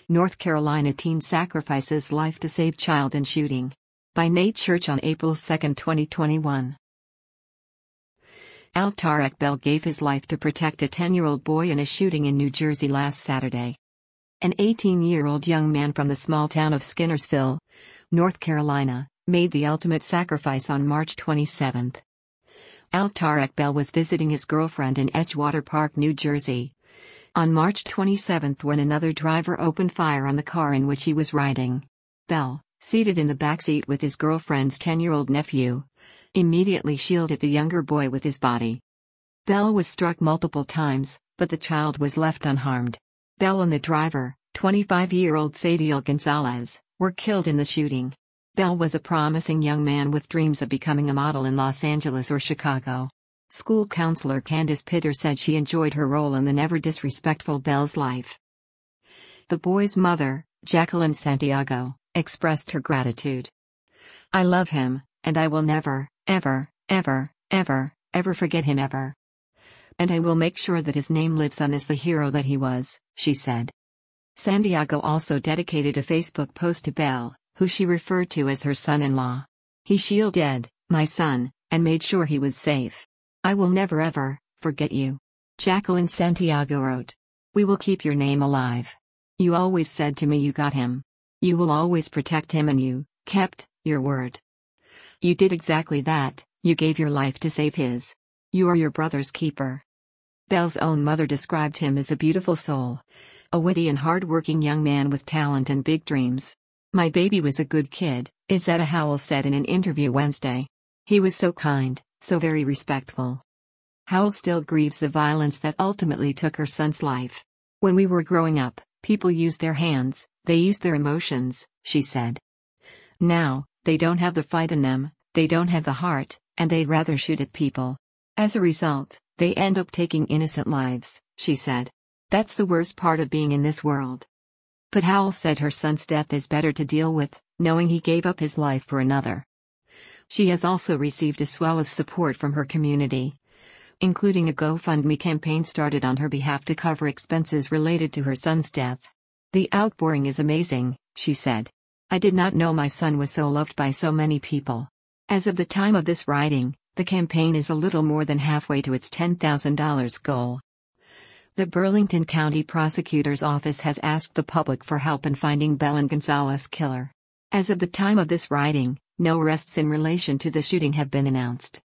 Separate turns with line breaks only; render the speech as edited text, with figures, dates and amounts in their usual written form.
North Carolina teen sacrifices life to save child in shooting. By Nate Church on April 2, 2021. Al-Tariq Bell gave his life to protect a 10-year-old boy in a shooting in New Jersey last Saturday. An 18-year-old young man from the small town of Skinnersville, North Carolina, made the ultimate sacrifice on March 27. Al-Tariq Bell was visiting his girlfriend in Edgewater Park, New Jersey, on March 27 when another driver opened fire on the car in which he was riding. Bell, seated in the backseat with his girlfriend's 10-year-old nephew, immediately shielded the younger boy with his body. Bell was struck multiple times, but the child was left unharmed. Bell and the driver, 25-year-old Sadiel Gonzalez, were killed in the shooting. Bell was a promising young man with dreams of becoming a model in Los Angeles or Chicago. School counselor Candace Pitter said she enjoyed her role in the never disrespectful Bell's life. The boy's mother, Jacqueline Santiago, expressed her gratitude. "I love him, and I will never, ever, ever, ever, ever forget him ever. And I will make sure that his name lives on as the hero that he was," she said. Santiago also dedicated a Facebook post to Bell, who she referred to as her son-in-law. "He shielded my son, and made sure he was safe. I will never ever forget you." Jacqueline Santiago wrote, "We will keep your name alive. You always said to me you got him. You will always protect him, and you kept your word. You did exactly that, you gave your life to save his. You are your brother's keeper." Bell's own mother described him as a beautiful soul, a witty and hard-working young man with talent and big dreams. "My baby was a good kid," Izetta Howell said in an interview Wednesday. "He was so kind, so very respectful." Howell still grieves the violence that ultimately took her son's life. "When we were growing up, people used their hands, they used their emotions," she said. "Now, they don't have the fight in them, they don't have the heart, and they'd rather shoot at people. As a result, they end up taking innocent lives," she said. "That's the worst part of being in this world." But Howell said her son's death is better to deal with, knowing he gave up his life for another. She has also received a swell of support from her community, including a GoFundMe campaign started on her behalf to cover expenses related to her son's death. "The outpouring is amazing," she said. "I did not know my son was so loved by so many people." As of the time of this writing, the campaign is a little more than halfway to its $10,000 goal. The Burlington County Prosecutor's Office has asked the public for help in finding Bell and Gonzalez killer. As of the time of this writing, no arrests in relation to the shooting have been announced.